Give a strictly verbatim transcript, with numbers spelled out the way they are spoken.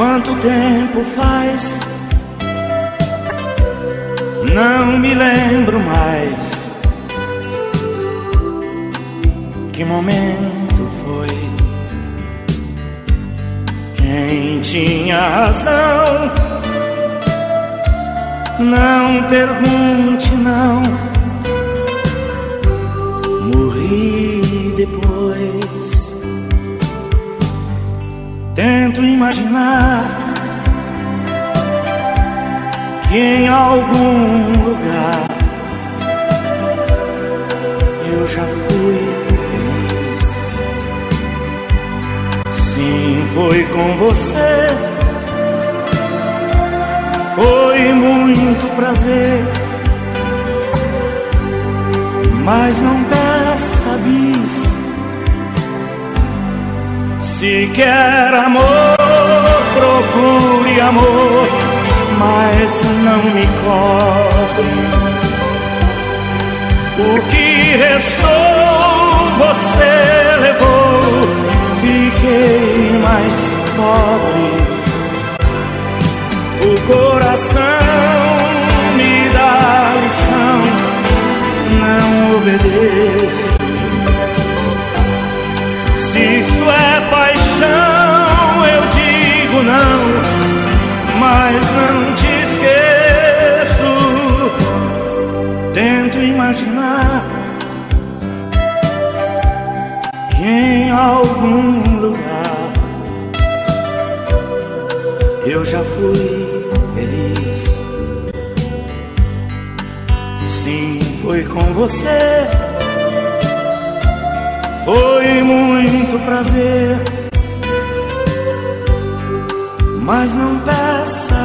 Quanto tempo faz? Não me lembro mais. Que momento foi? Quem tinha razão? Não pergunte, não. Morri depois. Tento imaginar que em algum lugar eu já fui feliz. Sim, foi com você. Foi muito prazer. Mas não peça bis. Se quer amor, procure amor, mas não me cobre. O que restou você levou. Fiquei mais pobre. O coração me dá lição, não obedeço. Se isto é paixão, eu digo não, mas não te esqueço. Tento imaginar que em algum lugar eu já fui feliz. Sim, foi com você. Foi muito prazer. Mas não peça